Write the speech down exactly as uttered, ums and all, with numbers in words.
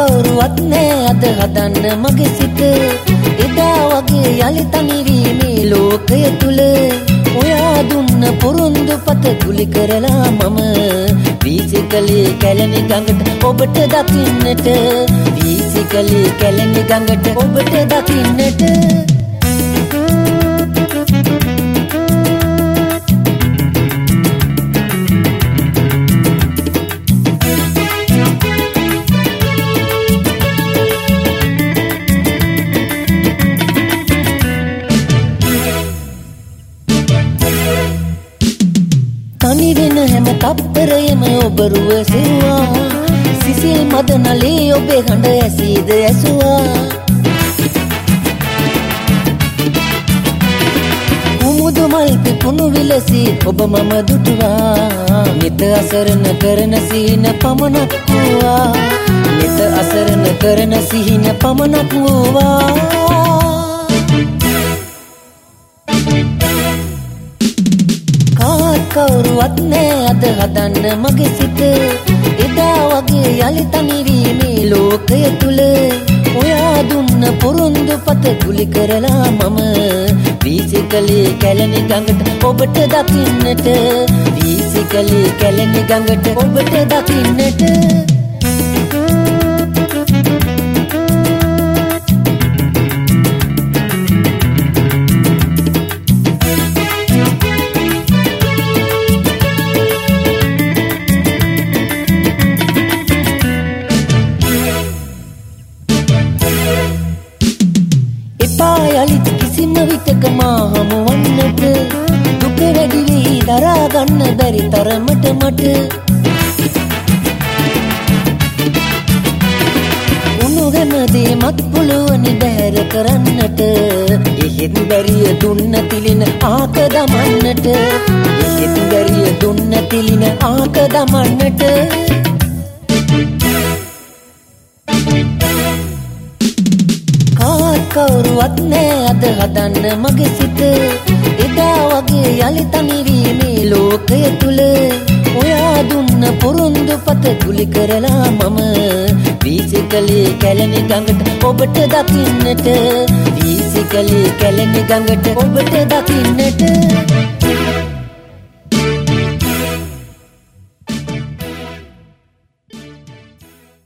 කවුරුවත් නෑ අද හදන්න මගේ සිත එදා වගේ යලි තනිවීමේ ලෝකය තුල ඔයා දුන්න පොරොන්දු පත ගුලි කරලා මම වීසිකලේ කැලණි ගඟට ඔබට දකින්නට වීසිකලේ කැලණි ගඟට ඔබට දකින්නට තනි වෙන හැම තප්පරයම ඔබ රුව සෙව්වා සිසිල් මදනලේ ඔබේ හඬ ඇසීද ඇසුවා කුමුදු මල් පිපුණු විලසී ඔබ මම දුටුවා නිත අසරණ කරන සිහින පමණක් වූවා නිත අසරණ කරන සිහින පමණක් වූවා කවුරුවත් නෑ අද හදන්න මගේ සිත එදා වගේ යලි තනිවීමේ ලෝකය තුල ඔයා දුන්න පොරොන්දු පත ගුලි කරලා මම වීසිකලේ කැලණි ගඟට ඔබට දකින්නට වීසිකලේ කැලණි ගඟට ඔබට දකින්නට යලිත් කිසිම විටක මා හමුවන්නට දුක වැඩි වී දරා ගන්න බැරි තරමට මට උණු හැමදේ මත් පුළුවනි බැහැර කරන්නට එහෙත් බැරිය දුන්න තිලින ආක දමන්නට එහෙත් බැරිය දුන්න තිලින ආක දමන්නට කවුරුවත් නෑ අද හදන්න මගේ සිත එදා වගේ යලි තනිවීමේ ලෝකය තුල ඔයා දුන්න පොරොන්දු පත ගුලි කරලා මම වීසිකලේ කැලණි ගඟට ඔබට දකින්නට වීසිකලේ කැලණි ගඟට ඔබට දකින්නට